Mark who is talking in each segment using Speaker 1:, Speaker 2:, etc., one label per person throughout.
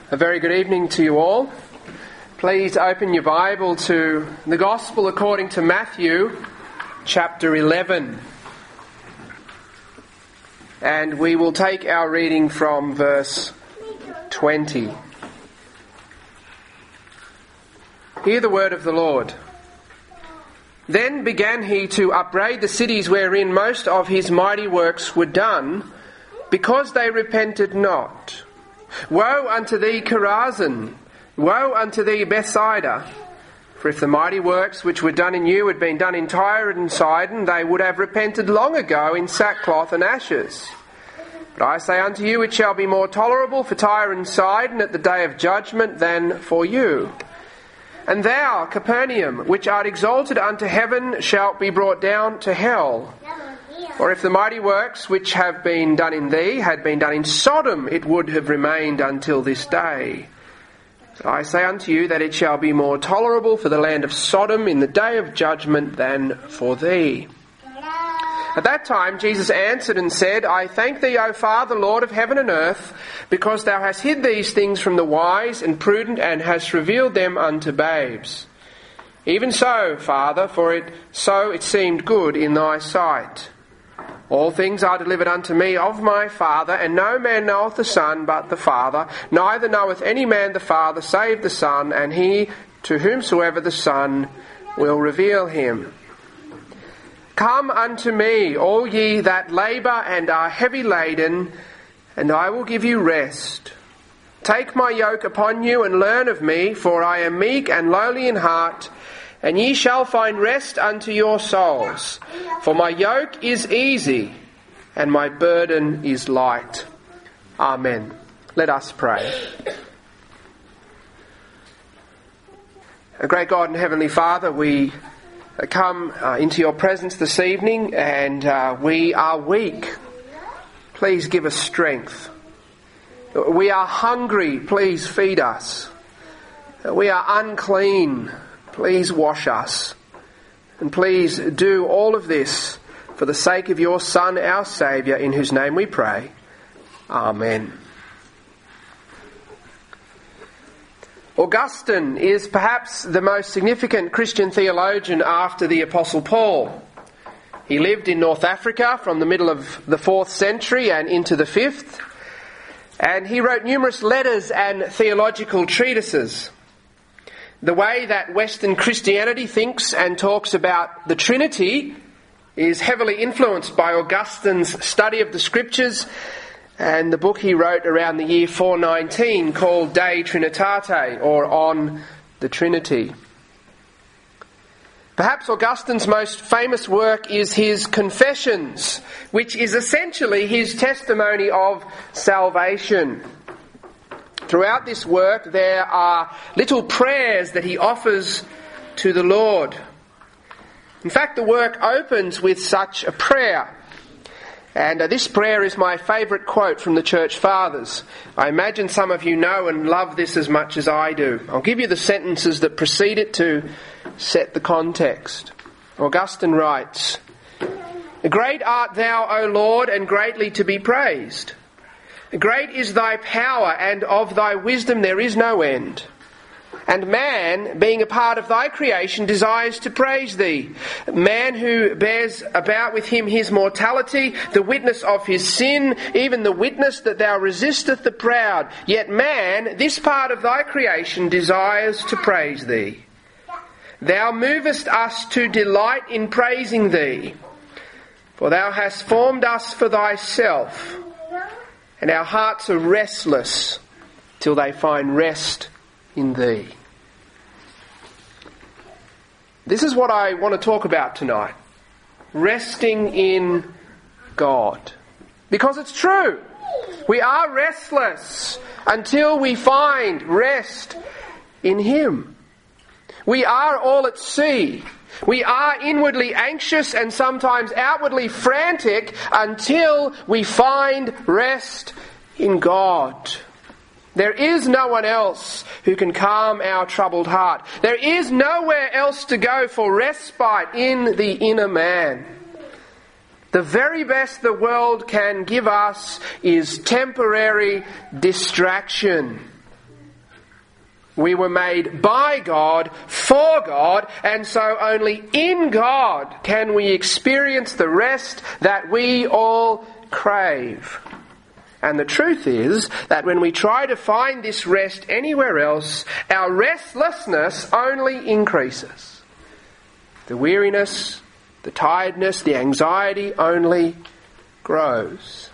Speaker 1: A very good evening to you all. Please open your Bible to the Gospel according to Matthew, chapter 11. And we will take our reading from verse 20. Hear the word of the Lord. Then began he to upbraid the cities wherein most of his mighty works were done, because they repented not. Woe unto thee, Chorazin! Woe unto thee, Bethsaida! For if the mighty works which were done in you had been done in Tyre and Sidon, they would have repented long ago in sackcloth and ashes. But I say unto you, it shall be more tolerable for Tyre and Sidon at the day of judgment than for you. And thou, Capernaum, which art exalted unto heaven, shalt be brought down to hell. For if the mighty works which have been done in thee had been done in Sodom, it would have remained until this day. But I say unto you that it shall be more tolerable for the land of Sodom in the day of judgment than for thee. At that time Jesus answered and said, I thank thee, O Father, Lord of heaven and earth, because thou hast hid these things from the wise and prudent, and hast revealed them unto babes. Even so, Father, for it seemed good in thy sight. All things are delivered unto me of my Father, and no man knoweth the Son but the Father, neither knoweth any man the Father save the Son, and he to whomsoever the Son will reveal him. Come unto me, all ye that labour and are heavy laden, and I will give you rest. Take my yoke upon you and learn of me, for I am meek and lowly in heart, and ye shall find rest unto your souls. For my yoke is easy, and my burden is light. Amen. Let us pray. Great God and Heavenly Father, we come into your presence this evening, and we are weak. Please give us strength. We are hungry. Please feed us. We are unclean. Please wash us. And please do all of this for the sake of your Son, our Saviour, in whose name we pray. Amen. Augustine is perhaps the most significant Christian theologian after the Apostle Paul. He lived in North Africa from the middle of the 4th century and into the 5th, and he wrote numerous letters and theological treatises. The way that Western Christianity thinks and talks about the Trinity is heavily influenced by Augustine's study of the Scriptures and the book he wrote around the year 419 called De Trinitate, or On the Trinity. Perhaps Augustine's most famous work is his Confessions, which is essentially his testimony of salvation. Throughout this work there are little prayers that he offers to the Lord. In fact, the work opens with such a prayer. And this prayer is my favourite quote from the Church Fathers. I imagine some of you know and love this as much as I do. I'll give you the sentences that precede it to set the context. Augustine writes, Great art thou, O Lord, and greatly to be praised. Great is thy power, and of thy wisdom there is no end. And man, being a part of thy creation, desires to praise thee. Man who bears about with him his mortality, the witness of his sin, even the witness that thou resisteth the proud. Yet man, this part of thy creation, desires to praise thee. Thou movest us to delight in praising thee. For thou hast formed us for thyself, and our hearts are restless till they find rest in thee. This is what I want to talk about tonight. Resting in God. Because it's true. We are restless until we find rest in Him. We are all at sea. We are inwardly anxious and sometimes outwardly frantic until we find rest in God. There is no one else who can calm our troubled heart. There is nowhere else to go for respite in the inner man. The very best the world can give us is temporary distraction. We were made by God, for God, and so only in God can we experience the rest that we all crave. And the truth is that when we try to find this rest anywhere else, our restlessness only increases. The weariness, the tiredness, the anxiety only grows.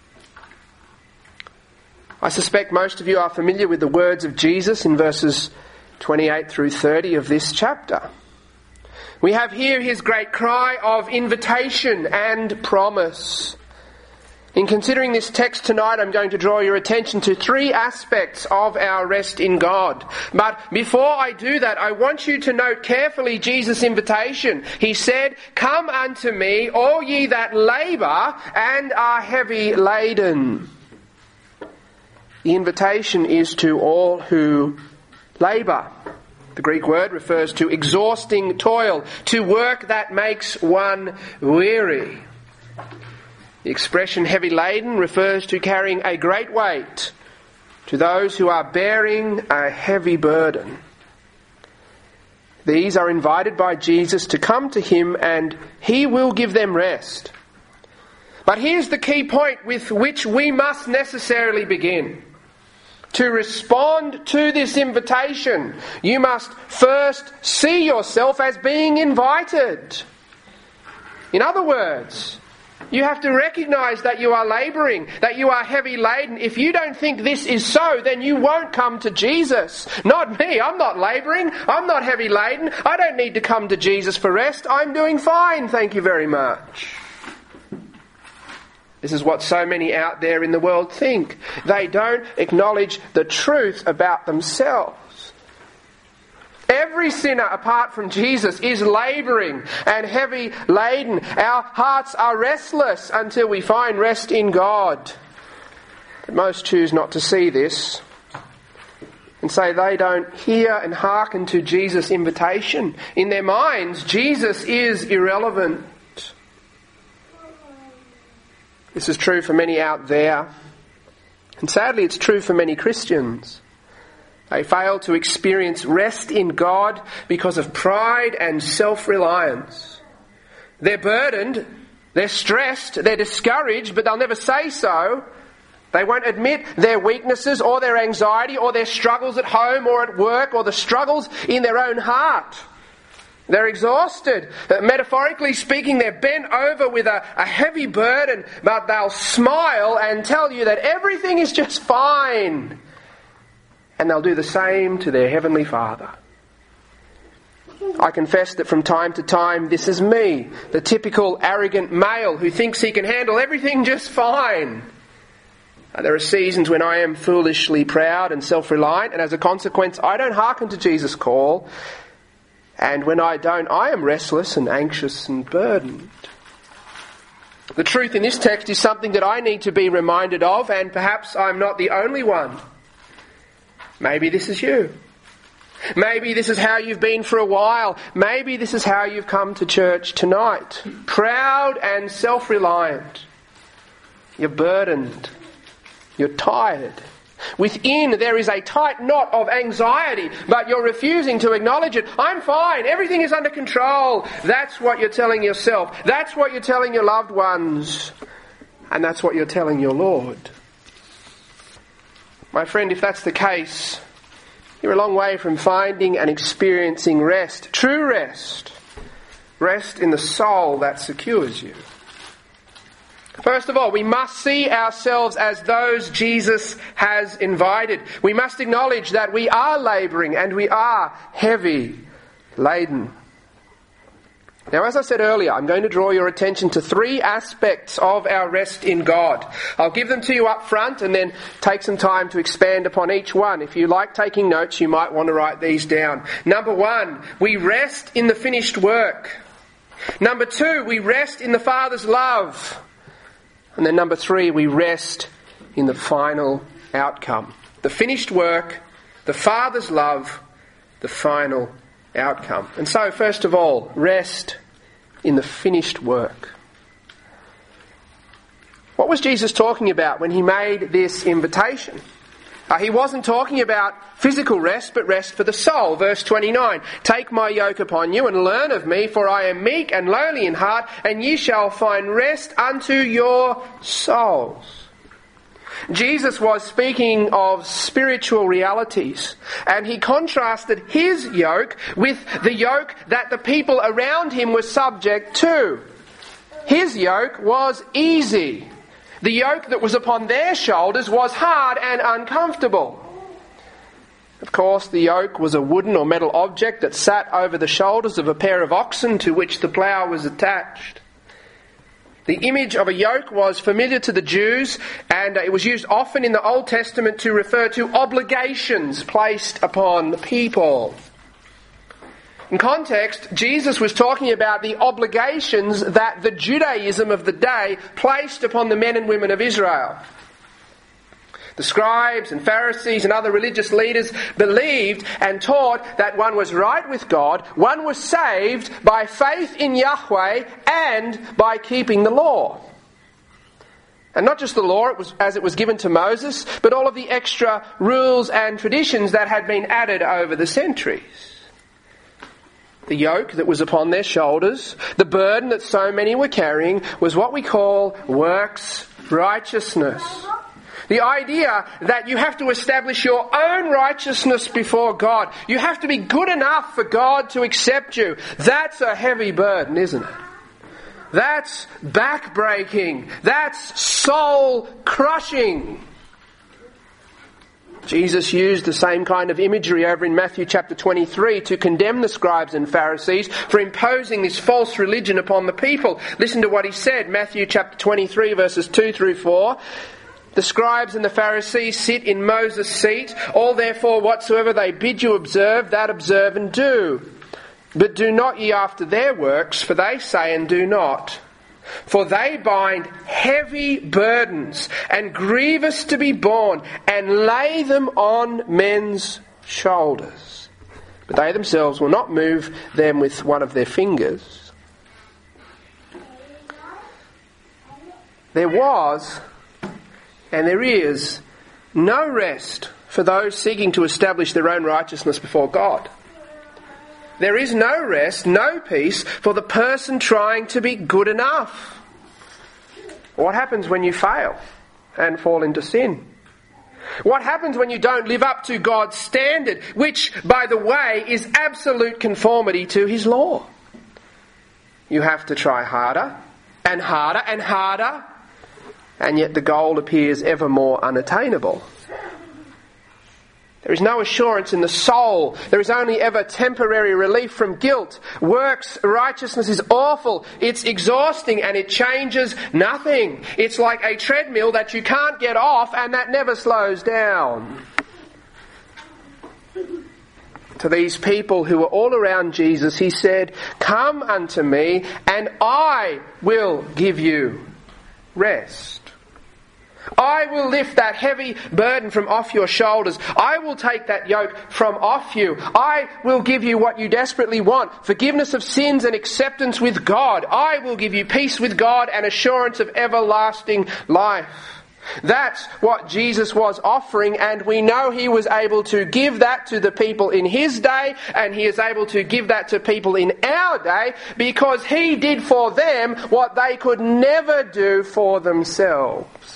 Speaker 1: I suspect most of you are familiar with the words of Jesus in verses 28 through 30 of this chapter. We have here his great cry of invitation and promise. In considering this text tonight, I'm going to draw your attention to three aspects of our rest in God. But before I do that, I want you to note carefully Jesus' invitation. He said, "Come unto me, all ye that labour and are heavy laden." The invitation is to all who labour. The Greek word refers to exhausting toil, to work that makes one weary. The expression heavy laden refers to carrying a great weight, to those who are bearing a heavy burden. These are invited by Jesus to come to him and he will give them rest. But here's the key point with which we must necessarily begin. To respond to this invitation, you must first see yourself as being invited. In other words, you have to recognise that you are labouring, that you are heavy laden. If you don't think this is so, then you won't come to Jesus. Not me, I'm not labouring, I'm not heavy laden, I don't need to come to Jesus for rest, I'm doing fine, thank you very much. This is what so many out there in the world think. They don't acknowledge the truth about themselves. Every sinner apart from Jesus is labouring and heavy laden. Our hearts are restless until we find rest in God. But most choose not to see this and say they don't hear and hearken to Jesus' invitation. In their minds, Jesus is irrelevant. This is true for many out there, and sadly it's true for many Christians. They fail to experience rest in God because of pride and self-reliance. They're burdened, they're stressed, they're discouraged, but they'll never say so. They won't admit their weaknesses or their anxiety or their struggles at home or at work or the struggles in their own heart. They're exhausted. Metaphorically speaking, they're bent over with a heavy burden, but they'll smile and tell you that everything is just fine. And they'll do the same to their Heavenly Father. I confess that from time to time this is me, the typical arrogant male who thinks he can handle everything just fine. There are seasons when I am foolishly proud and self-reliant, and as a consequence I don't hearken to Jesus' call. And when I don't, I am restless and anxious and burdened. The truth in this text is something that I need to be reminded of, and perhaps I'm not the only one. Maybe this is you. Maybe this is how you've been for a while. Maybe this is how you've come to church tonight. Proud and self-reliant. You're burdened. You're tired. Within there is a tight knot of anxiety, but you're refusing to acknowledge it. I'm fine, everything is under control. That's what you're telling yourself. That's what you're telling your loved ones. And that's what you're telling your Lord. My friend, if that's the case, you're a long way from finding and experiencing rest. True rest. Rest in the soul that secures you. First of all, we must see ourselves as those Jesus has invited. We must acknowledge that we are labouring and we are heavy laden. Now, as I said earlier, I'm going to draw your attention to three aspects of our rest in God. I'll give them to you up front and then take some time to expand upon each one. If you like taking notes, you might want to write these down. Number one, we rest in the finished work. Number two, we rest in the Father's love. And then number three, we rest in the final outcome. The finished work, the Father's love, the final outcome. And so, first of all, rest in the finished work. What was Jesus talking about when he made this invitation? He wasn't talking about physical rest, but rest for the soul. Verse 29, "Take my yoke upon you and learn of me, for I am meek and lowly in heart, and ye shall find rest unto your souls." Jesus was speaking of spiritual realities, and he contrasted his yoke with the yoke that the people around him were subject to. His yoke was easy. The yoke that was upon their shoulders was hard and uncomfortable. Of course, the yoke was a wooden or metal object that sat over the shoulders of a pair of oxen to which the plough was attached. The image of a yoke was familiar to the Jews, and it was used often in the Old Testament to refer to obligations placed upon the people. In context, Jesus was talking about the obligations that the Judaism of the day placed upon the men and women of Israel. The scribes and Pharisees and other religious leaders believed and taught that one was right with God, one was saved by faith in Yahweh and by keeping the law. And not just the law as it was given to Moses, but all of the extra rules and traditions that had been added over the centuries. The yoke that was upon their shoulders, the burden that so many were carrying, was what we call works righteousness. The idea that you have to establish your own righteousness before God. You have to be good enough for God to accept you. That's a heavy burden, isn't it? That's backbreaking. That's soul-crushing. Jesus used the same kind of imagery over in Matthew chapter 23 to condemn the scribes and Pharisees for imposing this false religion upon the people. Listen to what he said, Matthew chapter 23 verses 2 through 4. "The scribes and the Pharisees sit in Moses' seat. All therefore whatsoever they bid you observe, that observe and do. But do not ye after their works, for they say and do not. For they bind heavy burdens and grievous to be borne, and lay them on men's shoulders. But they themselves will not move them with one of their fingers." There was, and there is, no rest for those seeking to establish their own righteousness before God. There is no rest, no peace for the person trying to be good enough. What happens when you fail and fall into sin? What happens when you don't live up to God's standard, which, by the way, is absolute conformity to His law? You have to try harder and harder and harder, and yet the goal appears ever more unattainable. There is no assurance in the soul. There is only ever temporary relief from guilt. Works righteousness is awful. It's exhausting and it changes nothing. It's like a treadmill that you can't get off and that never slows down. To these people who were all around Jesus, He said, "Come unto me and I will give you rest. I will lift that heavy burden from off your shoulders. I will take that yoke from off you. I will give you what you desperately want, forgiveness of sins and acceptance with God. I will give you peace with God and assurance of everlasting life." That's what Jesus was offering, and we know He was able to give that to the people in His day, and He is able to give that to people in our day, because He did for them what they could never do for themselves.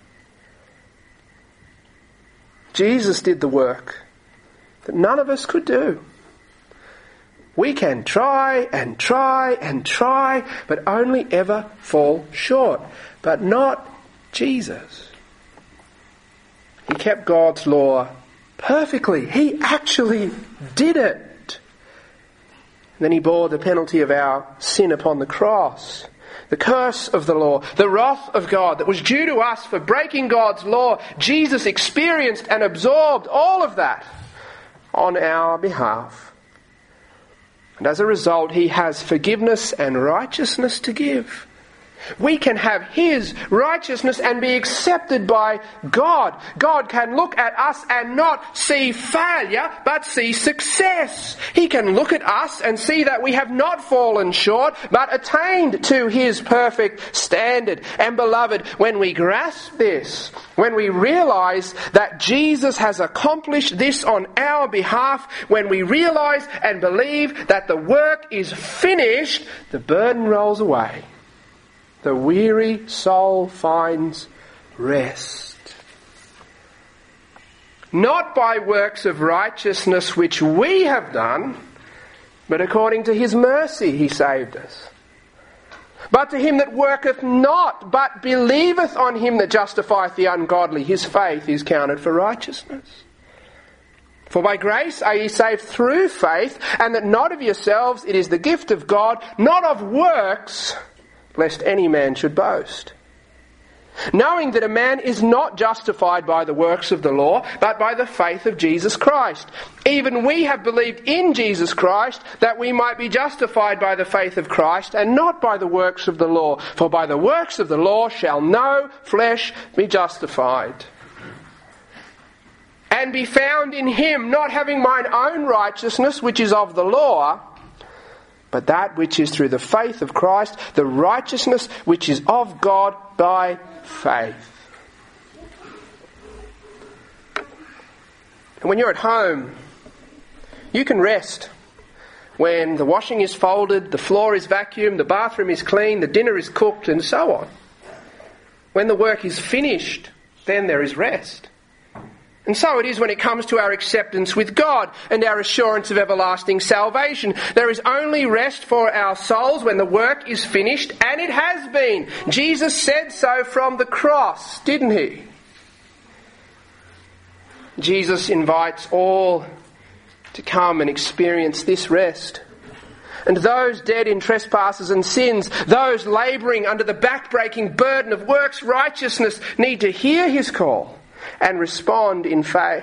Speaker 1: Jesus did the work that none of us could do. We can try and try and try, but only ever fall short. But not Jesus. He kept God's law perfectly. He actually did it. And then He bore the penalty of our sin upon the cross. The curse of the law, the wrath of God that was due to us for breaking God's law, Jesus experienced and absorbed all of that on our behalf. And as a result, He has forgiveness and righteousness to give. We can have His righteousness and be accepted by God. God can look at us and not see failure, but see success. He can look at us and see that we have not fallen short, but attained to His perfect standard. And beloved, when we grasp this, when we realize that Jesus has accomplished this on our behalf, when we realize and believe that the work is finished, the burden rolls away. The weary soul finds rest. Not by works of righteousness which we have done, but according to His mercy He saved us. But to him that worketh not, but believeth on Him that justifieth the ungodly, his faith is counted for righteousness. For by grace are ye saved through faith, and that not of yourselves, it is the gift of God, not of works, lest any man should boast. Knowing that a man is not justified by the works of the law, but by the faith of Jesus Christ. Even we have believed in Jesus Christ, that we might be justified by the faith of Christ, and not by the works of the law. For by the works of the law shall no flesh be justified. And be found in Him, not having mine own righteousness, which is of the law, but that which is through the faith of Christ, the righteousness which is of God by faith. And when you're at home, you can rest when the washing is folded, the floor is vacuumed, the bathroom is clean, the dinner is cooked, and so on. When the work is finished, then there is rest. And so it is when it comes to our acceptance with God and our assurance of everlasting salvation. There is only rest for our souls when the work is finished, and it has been. Jesus said so from the cross, didn't He? Jesus invites all to come and experience this rest. And those dead in trespasses and sins, those labouring under the back-breaking burden of works righteousness, need to hear His call and respond in faith.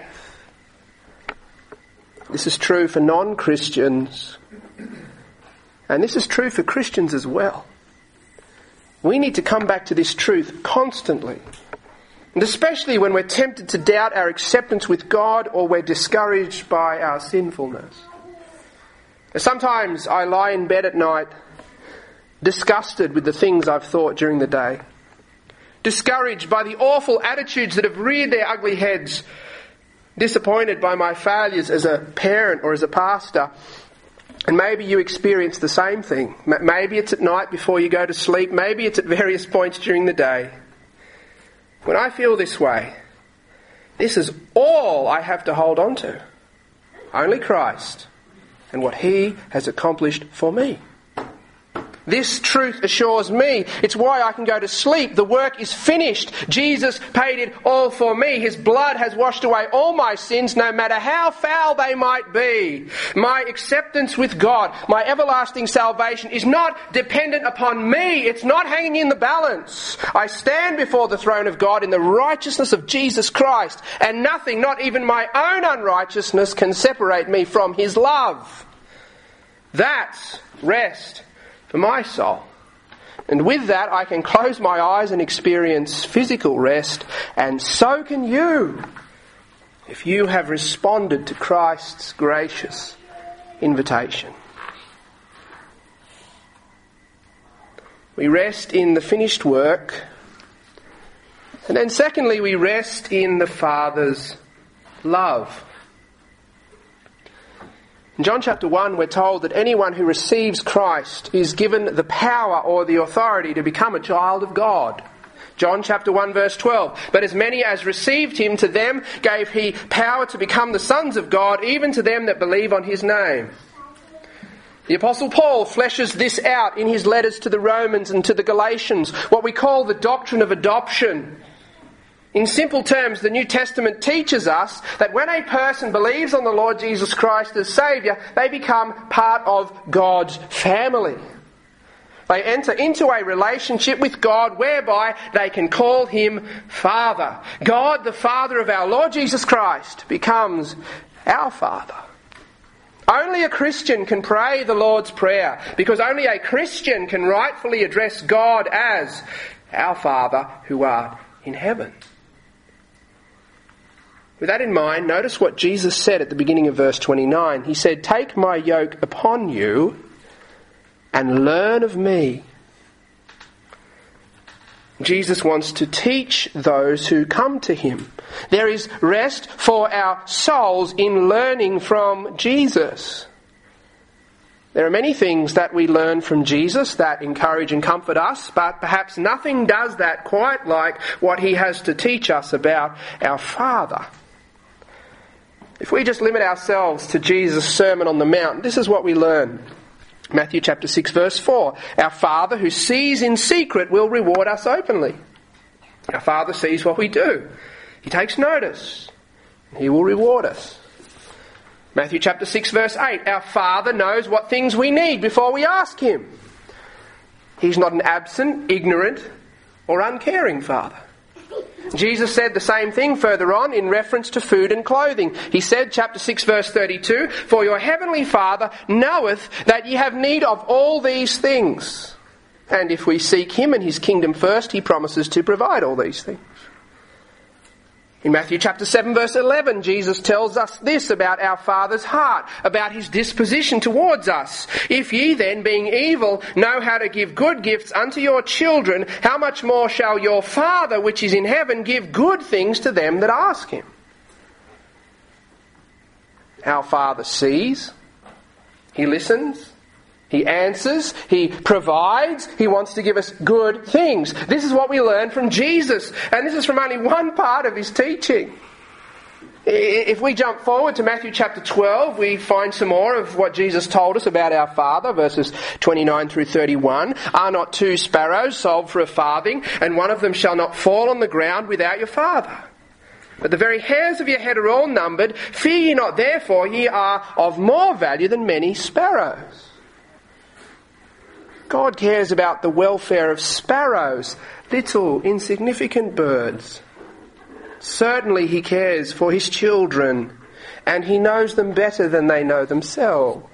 Speaker 1: This is true for non-Christians, and this is true for Christians as well. We need to come back to this truth constantly, and especially when we're tempted to doubt our acceptance with God or we're discouraged by our sinfulness. Sometimes I lie in bed at night disgusted with the things I've thought during the day, discouraged by the awful attitudes that have reared their ugly heads, disappointed by my failures as a parent or as a pastor. And maybe you experience the same thing. Maybe it's at night before you go to sleep. Maybe it's at various points during the day. When I feel this way, this is all I have to hold on to. Only Christ and what He has accomplished for me. This truth assures me. It's why I can go to sleep. The work is finished. Jesus paid it all for me. His blood has washed away all my sins, no matter how foul they might be. My acceptance with God, my everlasting salvation, is not dependent upon me. It's not hanging in the balance. I stand before the throne of God in the righteousness of Jesus Christ, and nothing, not even my own unrighteousness, can separate me from His love. That's rest for my soul. And with that, I can close my eyes and experience physical rest, and so can you, if you have responded to Christ's gracious invitation. We rest in the finished work, and then secondly, we rest in the Father's love. In John chapter 1, we're told that anyone who receives Christ is given the power or the authority to become a child of God. John chapter 1 verse 12. But as many as received Him, to them gave He power to become the sons of God, even to them that believe on His name. The Apostle Paul fleshes this out in his letters to the Romans and to the Galatians, what we call the doctrine of adoption. In simple terms, the New Testament teaches us that when a person believes on the Lord Jesus Christ as Saviour, they become part of God's family. They enter into a relationship with God whereby they can call Him Father. God, the Father of our Lord Jesus Christ, becomes our Father. Only a Christian can pray the Lord's Prayer, because only a Christian can rightfully address God as our Father who art in heaven. With that in mind, notice what Jesus said at the beginning of verse 29. He said, "Take my yoke upon you and learn of me." Jesus wants to teach those who come to him. There is rest for our souls in learning from Jesus. There are many things that we learn from Jesus that encourage and comfort us, but perhaps nothing does that quite like what he has to teach us about our Father. If we just limit ourselves to Jesus' Sermon on the Mount, this is what we learn. Matthew chapter 6 verse 4. Our Father who sees in secret will reward us openly. Our Father sees what we do. He takes notice. He will reward us. Matthew chapter 6 verse 8. Our Father knows what things we need before we ask him. He's not an absent, ignorant, or uncaring Father. Jesus said the same thing further on in reference to food and clothing. He said, chapter 6 verse 32, "For your heavenly Father knoweth that ye have need of all these things. And if we seek him and his kingdom first, he promises to provide all these things." In Matthew chapter 7 verse 11, Jesus tells us this about our Father's heart, about his disposition towards us. "If ye then, being evil, know how to give good gifts unto your children, how much more shall your Father which is in heaven give good things to them that ask him?" Our Father sees, he listens, he answers, he provides, he wants to give us good things. This is what we learn from Jesus, and this is from only one part of his teaching. If we jump forward to Matthew chapter 12, we find some more of what Jesus told us about our Father, verses 29 through 31. "Are not 2 sparrows sold for a farthing, and one of them shall not fall on the ground without your Father? But the very hairs of your head are all numbered. Fear ye not, therefore, ye are of more value than many sparrows." God cares about the welfare of sparrows, little insignificant birds. Certainly he cares for his children, and he knows them better than they know themselves.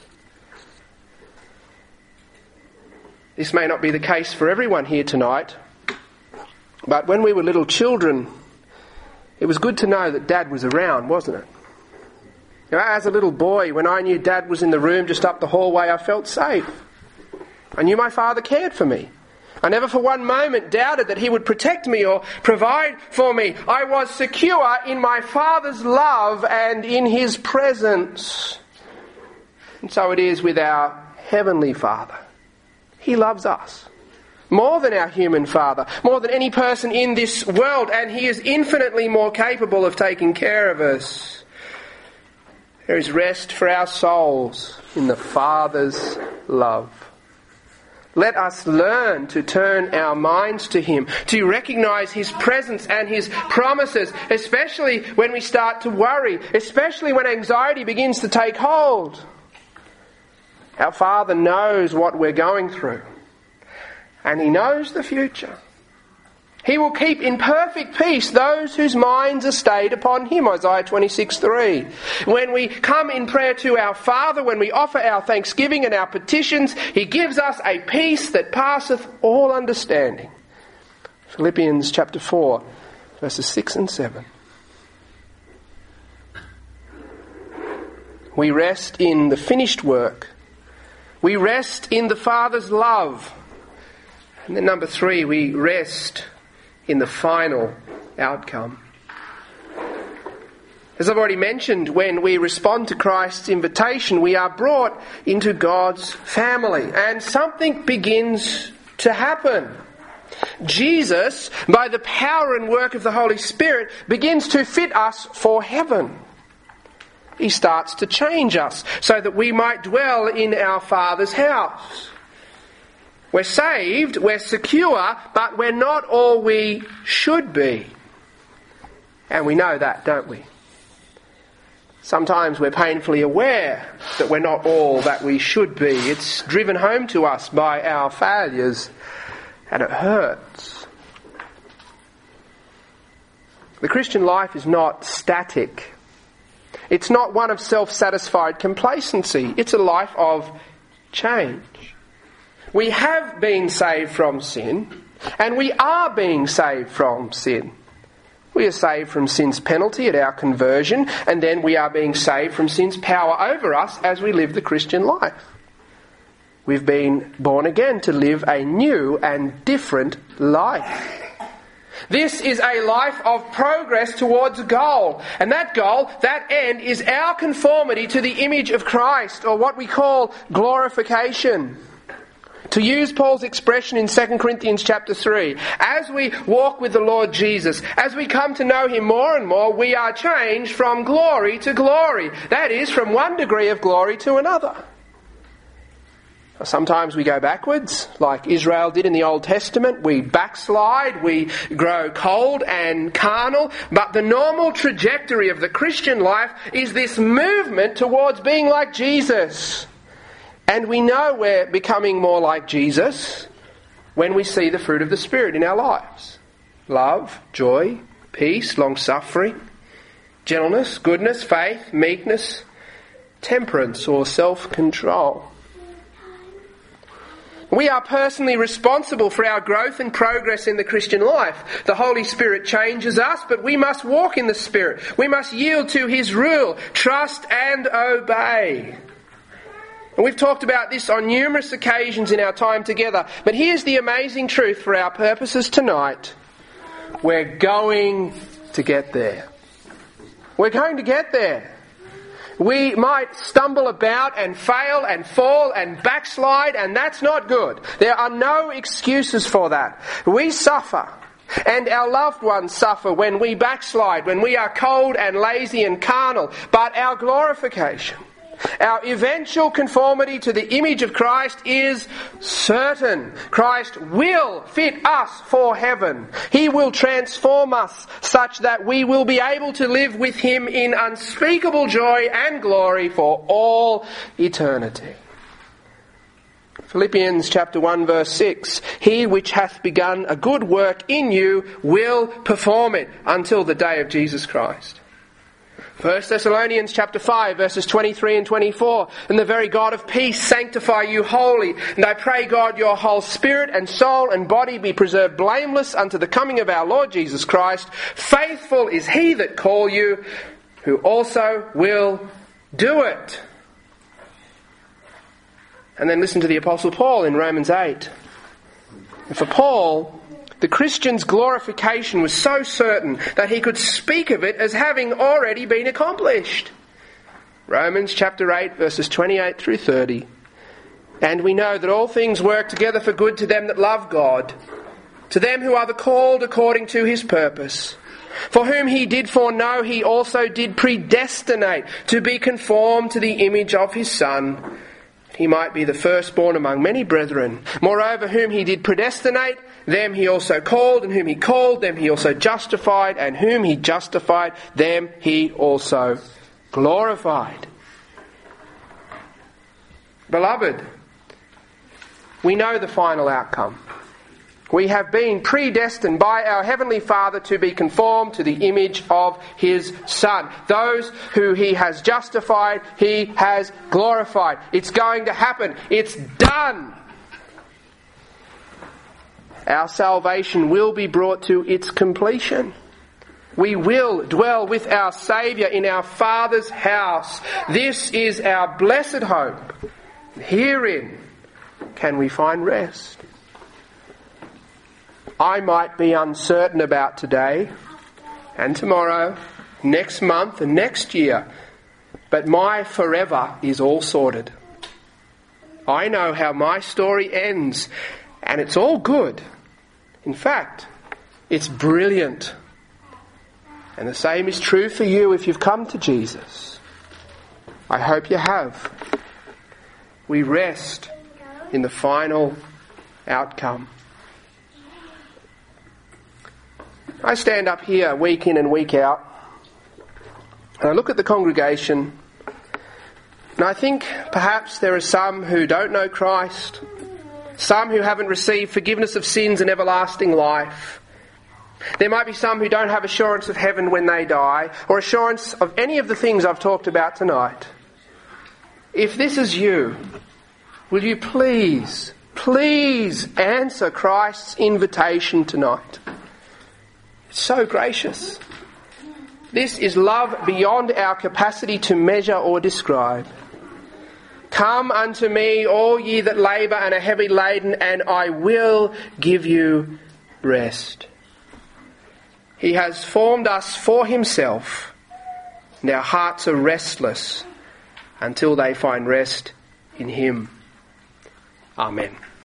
Speaker 1: This may not be the case for everyone here tonight, but when we were little children, it was good to know that Dad was around, wasn't it? You know, as a little boy, when I knew Dad was in the room just up the hallway, I felt safe. I knew my Father cared for me. I never for one moment doubted that he would protect me or provide for me. I was secure in my Father's love and in his presence. And so it is with our Heavenly Father. He loves us more than our human father, more than any person in this world, and he is infinitely more capable of taking care of us. There is rest for our souls in the Father's love. Let us learn to turn our minds to him, to recognise his presence and his promises, especially when we start to worry, especially when anxiety begins to take hold. Our Father knows what we're going through, and he knows the future. He will keep in perfect peace those whose minds are stayed upon him, Isaiah 26:3. When we come in prayer to our Father, when we offer our thanksgiving and our petitions, he gives us a peace that passeth all understanding. Philippians chapter 4, verses 6 and 7. We rest in the finished work. We rest in the Father's love. And then number 3, we rest in the final outcome. As I've already mentioned, when we respond to Christ's invitation, we are brought into God's family, and something begins to happen. Jesus, by the power and work of the Holy Spirit, begins to fit us for heaven. He starts to change us so that we might dwell in our Father's house. We're saved, we're secure, but we're not all we should be. And we know that, don't we? Sometimes we're painfully aware that we're not all that we should be. It's driven home to us by our failures, and it hurts. The Christian life is not static. It's not one of self-satisfied complacency. It's a life of change. We have been saved from sin, and we are being saved from sin. We are saved from sin's penalty at our conversion, and then we are being saved from sin's power over us as we live the Christian life. We've been born again to live a new and different life. This is a life of progress towards a goal. And that goal, that end, is our conformity to the image of Christ, or what we call glorification. To use Paul's expression in 2 Corinthians chapter 3, as we walk with the Lord Jesus, as we come to know Him more and more, we are changed from glory to glory. That is, from one degree of glory to another. Sometimes we go backwards, like Israel did in the Old Testament. We backslide, we grow cold and carnal. But the normal trajectory of the Christian life is this movement towards being like Jesus. And we know we're becoming more like Jesus when we see the fruit of the Spirit in our lives. Love, joy, peace, long-suffering, gentleness, goodness, faith, meekness, temperance or self-control. We are personally responsible for our growth and progress in the Christian life. The Holy Spirit changes us, but we must walk in the Spirit. We must yield to His rule, trust and obey. And we've talked about this on numerous occasions in our time together. But here's the amazing truth for our purposes tonight. We're going to get there. We're going to get there. We might stumble about and fail and fall and backslide, and that's not good. There are no excuses for that. We suffer, and our loved ones suffer when we backslide, when we are cold and lazy and carnal. But our glorification, our eventual conformity to the image of Christ is certain. Christ will fit us for heaven. He will transform us such that we will be able to live with Him in unspeakable joy and glory for all eternity. Philippians chapter 1 verse 6. He which hath begun a good work in you will perform it until the day of Jesus Christ. 1 Thessalonians chapter 5 verses 23 and 24. And the very God of peace sanctify you wholly. And I pray God your whole spirit and soul and body be preserved blameless unto the coming of our Lord Jesus Christ. Faithful is He that called you, who also will do it. And then listen to the Apostle Paul in Romans 8. And for Paul, the Christian's glorification was so certain that he could speak of it as having already been accomplished. Romans chapter 8 verses 28 through 30. And we know that all things work together for good to them that love God, to them who are the called according to His purpose. For whom He did foreknow, He also did predestinate to be conformed to the image of His Son, He might be the firstborn among many brethren. Moreover, whom He did predestinate, them He also called, and whom He called, them He also justified, and whom He justified, them He also glorified. Beloved, we know the final outcome. We have been predestined by our Heavenly Father to be conformed to the image of His Son. Those who He has justified, He has glorified. It's going to happen. It's done. Our salvation will be brought to its completion. We will dwell with our Saviour in our Father's house. This is our blessed hope. Herein can we find rest. I might be uncertain about today and tomorrow, next month and next year, but my forever is all sorted. I know how my story ends, and it's all good. In fact, it's brilliant. And the same is true for you if you've come to Jesus. I hope you have. We rest in the final outcome. I stand up here week in and week out, and I look at the congregation, and I think perhaps there are some who don't know Christ, some who haven't received forgiveness of sins and everlasting life. There might be some who don't have assurance of heaven when they die, or assurance of any of the things I've talked about tonight. If this is you, will you please answer Christ's invitation tonight? It's so gracious. This is love beyond our capacity to measure or describe. Come unto me, all ye that labour and are heavy laden, and I will give you rest. He has formed us for himself, and our hearts are restless until they find rest in him. Amen.